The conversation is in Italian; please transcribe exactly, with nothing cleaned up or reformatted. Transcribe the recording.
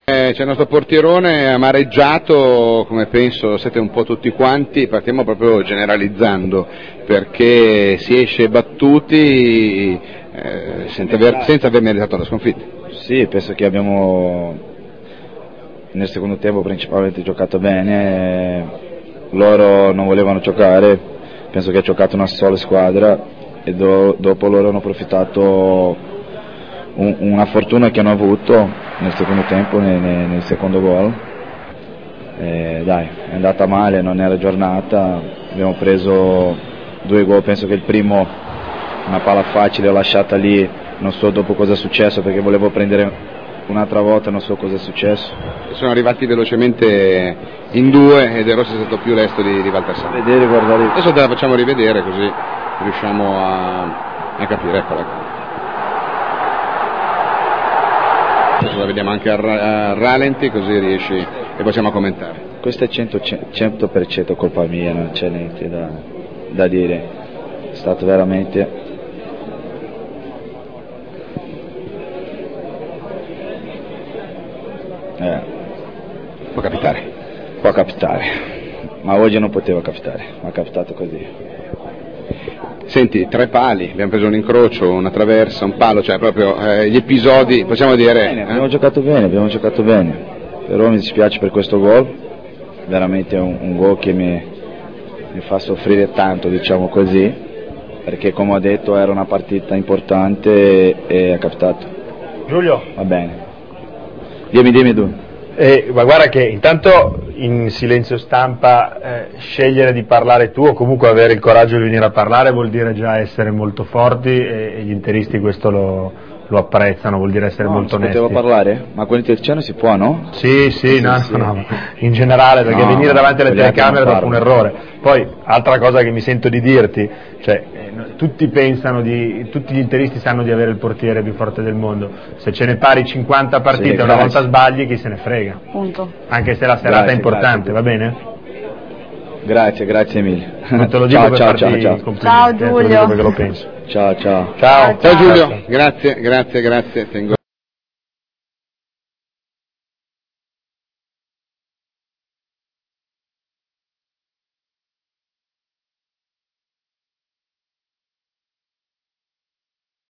Eh, c'è il nostro portierone amareggiato, come penso siete un po' tutti quanti. Partiamo proprio generalizzando, perché si esce battuti eh, senza, aver, senza aver meritato la sconfitta. Sì, penso che abbiamo nel secondo tempo principalmente giocato bene, loro non volevano giocare, penso che ha giocato una sola squadra e do, dopo loro hanno approfittato un, una fortuna che hanno avuto nel secondo tempo, nel, nel secondo gol. Eh, dai, è andata male, non era giornata, abbiamo preso due gol, penso che il primo una palla facile, l'ho lasciata lì, non so dopo cosa è successo perché volevo prendere un'altra volta, non so cosa è successo. Sono arrivati velocemente in due ed Rossi è stato più lesto di, di Baltasar. Vedere, guardare. Adesso te la facciamo rivedere così riusciamo a, a capire, eccola. Adesso la vediamo anche a, a rallenti così riesci e possiamo commentare. Questo è cento per cento colpa mia, non c'è niente da, da dire, è stato veramente... Eh. Può capitare. Può capitare, ma oggi non poteva capitare, ma è capitato così. Senti, tre pali, abbiamo preso un incrocio, una traversa, un palo, cioè proprio eh, gli episodi, possiamo dire... Bene, eh? Abbiamo giocato bene, abbiamo giocato bene, però mi dispiace per questo gol, veramente è un, un gol che mi, mi fa soffrire tanto, diciamo così, perché come ho detto era una partita importante e, e è capitato. Giulio. Va bene. Dimmi, dimmi tu. Eh, ma guarda che intanto in silenzio stampa eh, scegliere di parlare tu o comunque avere il coraggio di venire a parlare vuol dire già essere molto forti e, e gli interisti questo lo, lo apprezzano, vuol dire essere no, molto onesti. Potevo parlare? Ma con il terziano si può, no? Sì, sì, sì, no, sì. no, in generale perché no, venire davanti alle telecamere dopo un errore. Poi, altra cosa che mi sento di dirti, cioè eh, tutti pensano di, tutti gli interisti sanno di avere il portiere più forte del mondo, se ce ne pari cinquanta partite e sì, una volta sbagli chi se ne frega. Punto. Anche se la serata grazie, è importante, grazie. va bene? Grazie, grazie mille. Non te lo dico ciao, per ciao, farti ciao, ciao. complimenti, Ciao eh, te lo Giulio. dico perché lo penso. Ciao, ciao. Ciao, ciao Giulio, grazie, grazie, grazie. Tengo